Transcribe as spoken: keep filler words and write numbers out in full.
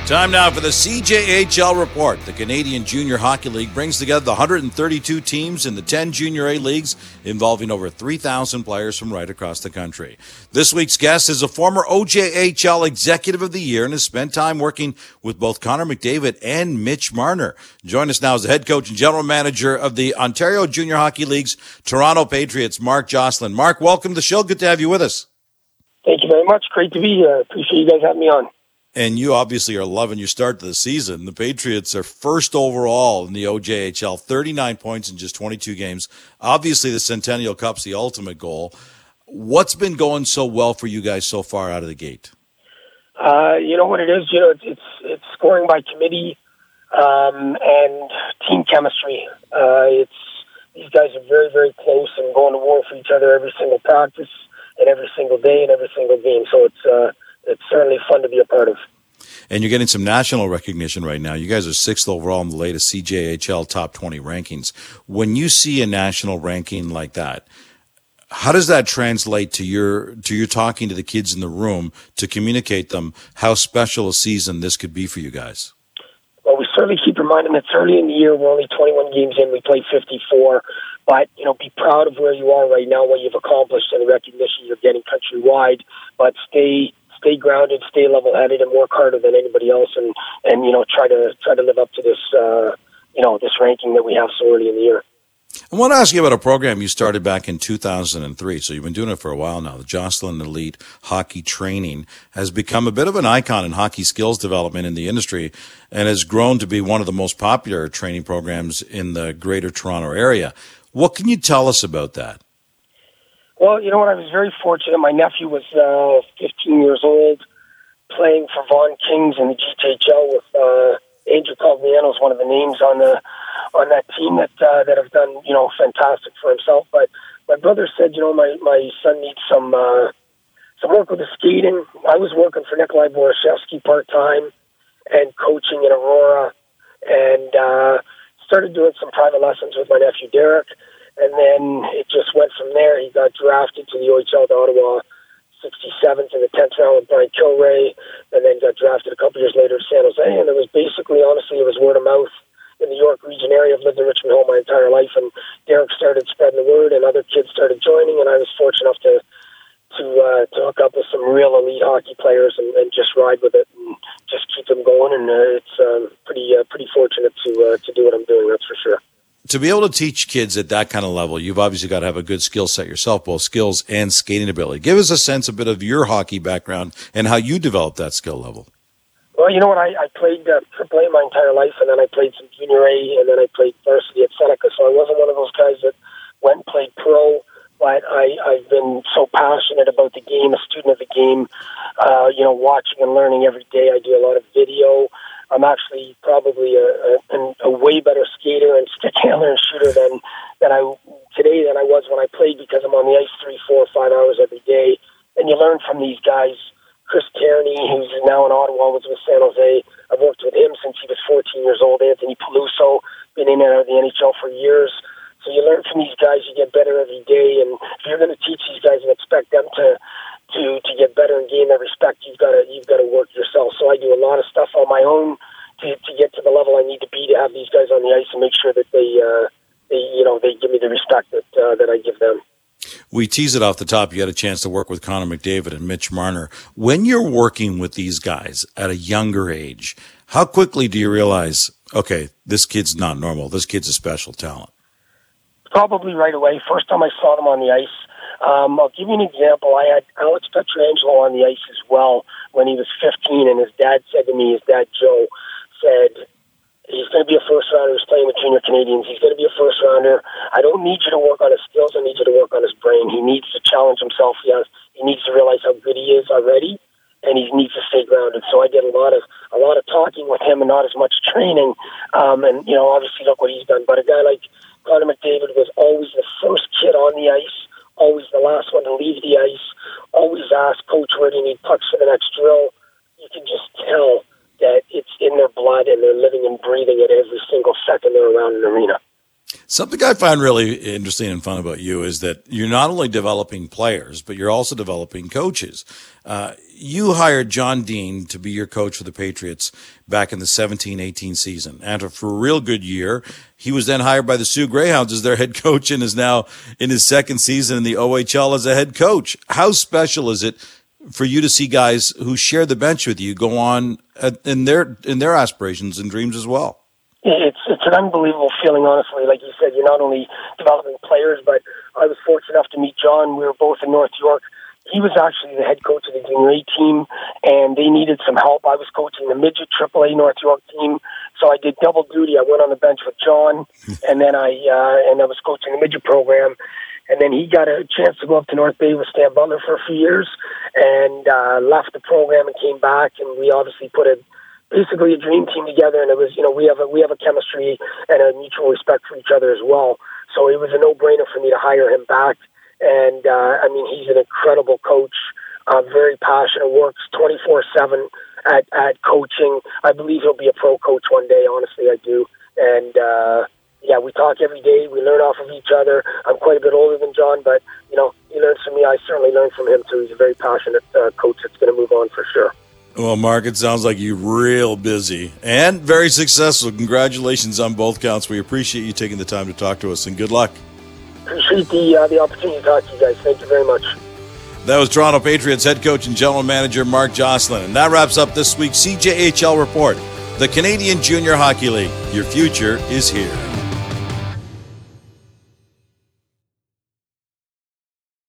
Time now for the C J H L Report. The Canadian Junior Hockey League brings together the one hundred thirty-two teams in the ten Junior A leagues, involving over three thousand players from right across the country. This week's guest is a former O J H L Executive of the Year and has spent time working with both Connor McDavid and Mitch Marner. Join us now as the head coach and general manager of the Ontario Junior Hockey League's Toronto Patriots, Mark Jocelyn. Mark, welcome to the show. Good to have you with us. Thank you very much. Great to be here. Appreciate you guys having me on. And you obviously are loving your start to the season. The Patriots are first overall in the O J H L, thirty-nine points in just twenty-two games. Obviously, the Centennial Cup's the ultimate goal. What's been going so well for you guys so far out of the gate? Uh, you know what it is? You know, it's it's, it's scoring by committee um, and team chemistry. Uh, it's these guys are very, very close and going to war for each other every single practice and every single day and every single game. So it's uh, it's certainly fun to be a part of. And you're getting some national recognition right now. You guys are sixth overall in the latest C J H L Top twenty rankings. When you see a national ranking like that, how does that translate to your to your talking to the kids in the room to communicate them how special a season this could be for you guys? Well, we certainly keep reminding them it's early in the year. We're only twenty-one games in. We played fifty-four. But, you know, be proud of where you are right now, what you've accomplished, and the recognition you're getting countrywide. But stay stay grounded, stay level-headed, and work harder than anybody else, and, and you know, try to try to live up to this, uh, you know, this ranking that we have so early in the year. I want to ask you about a program you started back in two thousand three, so you've been doing it for a while now. The Jocelyn Elite Hockey Training has become a bit of an icon in hockey skills development in the industry and has grown to be one of the most popular training programs in the Greater Toronto area. What can you tell us about that? Well, you know what? I was very fortunate. My nephew was uh, fifteen years old, playing for Vaughan Kings in the G T H L with uh, Angel Cogliano is one of the names on the on that team that uh, that have done you know fantastic for himself. But my brother said, you know, my, my son needs some uh, some work with the skating. I was working for Nikolai Borashevsky part time and coaching in Aurora, and uh, started doing some private lessons with my nephew Derek. And then it just went from there. He got drafted to the O H L to Ottawa, sixty-seventh in the tenth round with Brian Kilray, and then got drafted a couple years later to San Jose. And it was basically, honestly, it was word of mouth in the York region area. I've lived in Richmond Hill my entire life, and Derek started spreading the word, and other kids started joining, and I was fortunate enough to to uh, to hook up with some real elite hockey players and, and just ride with it and just keep them going. And uh, it's um, pretty uh, pretty fortunate to uh, to do what I'm doing. That's for sure. To be able to teach kids at that kind of level, you've obviously got to have a good skill set yourself, both skills and skating ability. Give us a sense, a bit of your hockey background and how you developed that skill level. Well, you know what? I, I played uh, triple A my entire life, and then I played some junior A, and then I played varsity at Seneca. So I wasn't one of those guys that went and played pro, but I, I've been so passionate about the game, a student of the game, uh, you know, watching and learning every day. I do a lot of video. I'm actually probably a, a, a way better skater and stick handler and shooter than, than I today than I was when I played, because I'm on the ice three, four, five hours every day. And you learn from these guys. Chris Tierney, who's now in Ottawa, was with San Jose. I've worked with him since he was fourteen years old. Anthony Peluso, been in and out of the N H L for years. So you learn from these guys. You get better every day. And if you're going to teach these guys and expect them to to to get better and gain their respect, you've got to you've got to work yourself. So I do a lot of stuff on my own to to get to the level I need to be to have these guys on the ice and make sure that they uh, they you know they give me the respect that uh, that I give them. We tease it off the top. You had a chance to work with Connor McDavid and Mitch Marner. When you're working with these guys at a younger age, how quickly do you realize, okay, this kid's not normal, this kid's a special talent? Probably right away. First time I saw them on the ice. Um, I'll give you an example. I had Alex Pietrangelo on the ice as well when he was fifteen, and his dad said to me, his dad Joe said, he's going to be a first rounder. He's playing with junior Canadians. He's going to be a first rounder. I don't need you to work on his skills. I need you to work on his brain. He needs to challenge himself. He has, he needs to realize how good he is already, and he needs to stay grounded. So I did a lot of a lot of talking with him and not as much training. Um, and you know, obviously, look what he's done. But a guy like Connor McDavid was always the first kid on the ice, always the last one to leave the ice. Always ask coach, where do you need pucks for the next drill? You can just tell that it's in their blood and they're living and breathing it every single second they're around an arena. Something I find really interesting and fun about you is that you're not only developing players, but you're also developing coaches. Uh, you hired John Dean to be your coach for the Patriots back in the seventeen eighteen season. And for a real good year, he was then hired by the Sioux Greyhounds as their head coach and is now in his second season in the O H L as a head coach. How special is it for you to see guys who share the bench with you go on in their in their aspirations and dreams as well? It's it's an unbelievable feeling, honestly. Like you said, you're not only developing players, but I was fortunate enough to meet John. We were both in North York. He was actually the head coach of the junior A team, and they needed some help. I was coaching the midget triple A North York team, so I did double duty. I went on the bench with John, and then I uh, and I was coaching the midget program. And then he got a chance to go up to North Bay with Stan Butler for a few years, and uh, left the program and came back. And we obviously put a basically a dream team together. And it was, you know, we have a we have a chemistry and a mutual respect for each other as well. So it was a no-brainer for me to hire him back. And uh, I mean, he's an incredible coach, uh, very passionate, works twenty-four seven at at coaching. I believe he'll be a pro coach one day. Honestly, I do. And uh, yeah, we talk every day. We learn off of each other. I'm quite a bit older than John, but, you know, he learns from me. I certainly learn from him, too. He's a very passionate uh, coach that's going to move on for sure. Well, Mark, it sounds like you're real busy and very successful. Congratulations on both counts. We appreciate you taking the time to talk to us, and good luck. Appreciate the, uh, the opportunity to talk to you guys. Thank you very much. That was Toronto Patriots head coach and general manager Mark Jocelyn. And that wraps up this week's C J H L Report, the Canadian Junior Hockey League. Your future is here.